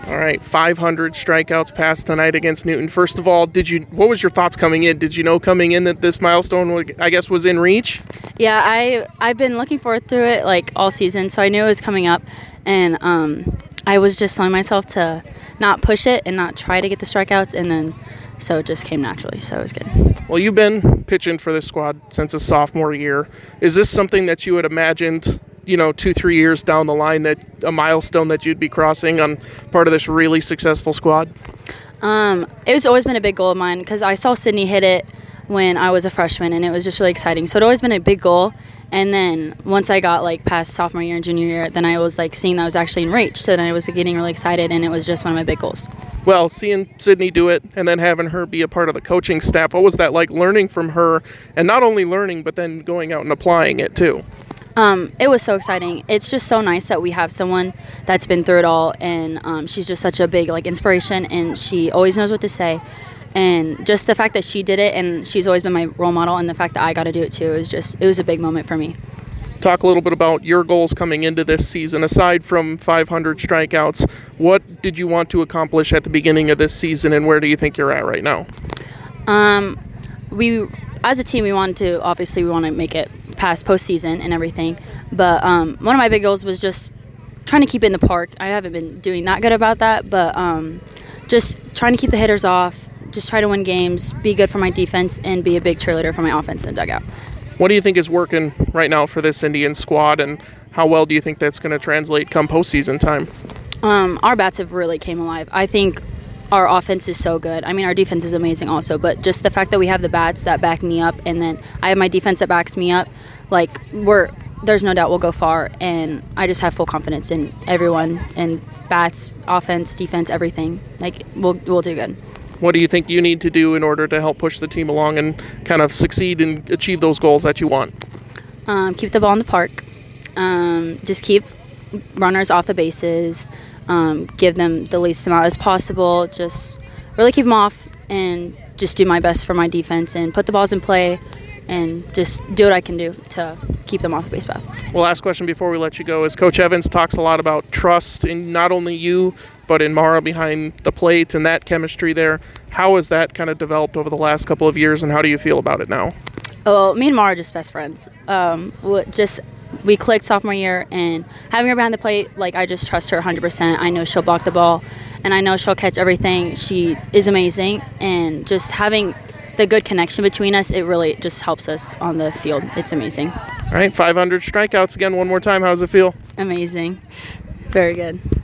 All right, 500 strikeouts passed tonight against Newton. First of all, what was your thoughts coming in? Did you know coming in that this milestone, was in reach? Yeah, I've been looking forward to it like all season, so I knew it was coming up, and I was just telling myself to not push it and not try to get the strikeouts, and then so it just came naturally, so it was good. Well, you've been pitching for this squad since a sophomore year. Is this something that you had imagined, 2-3 years down the line, that a milestone that you'd be crossing on part of this really successful squad? It was always been a big goal of mine because I saw Sydney hit it when I was a freshman, and it was just really exciting. So it always been a big goal. And then once I got past sophomore year and junior year, then I was seeing that I was actually in reach. So then I was getting really excited, and it was just one of my big goals. Well, seeing Sydney do it and then having her be a part of the coaching staff, what was that like, learning from her, and not only learning but then going out and applying it too? It was so exciting. It's just so nice that we have someone that's been through it all, and she's just such a big inspiration, and she always knows what to say. And just the fact that she did it, and she's always been my role model, and the fact that I got to do it too, it was a big moment for me. Talk a little bit about your goals coming into this season. Aside from 500 strikeouts, what did you want to accomplish at the beginning of this season, and where do you think you're at right now? We, as a team, we want to make it past postseason and everything. But one of my big goals was just trying to keep it in the park. I haven't been doing that good about that, but just trying to keep the hitters off, just try to win games, be good for my defense, and be a big cheerleader for my offense in the dugout. What do you think is working right now for this Indian squad, and how well do you think that's going to translate come postseason time? Our bats have really came alive. I think our offense is so good. I mean, our defense is amazing also, but just the fact that we have the bats that back me up, and then I have my defense that backs me up, there's no doubt we'll go far, and I just have full confidence in everyone, and bats, offense, defense, everything. We'll do good. What do you think you need to do in order to help push the team along and kind of succeed and achieve those goals that you want? Keep the ball in the park. Just keep runners off the bases. Give them the least amount as possible. Just really keep them off, and just do my best for my defense and put the balls in play, and just do what I can do to keep them off the base path. Well, last question before we let you go is Coach Evans talks a lot about trust in not only you, but in Mara behind the plate and that chemistry there. How has that kind of developed over the last couple of years, and how do you feel about it now? Well, me and Mara are just best friends. We clicked sophomore year, and having her behind the plate, I just trust her 100%. I know she'll block the ball, and I know she'll catch everything. She is amazing, and just having the good connection between us, it really just helps us on the field. It's amazing. All right, 500 strikeouts again one more time. How does it feel? Amazing. Very good.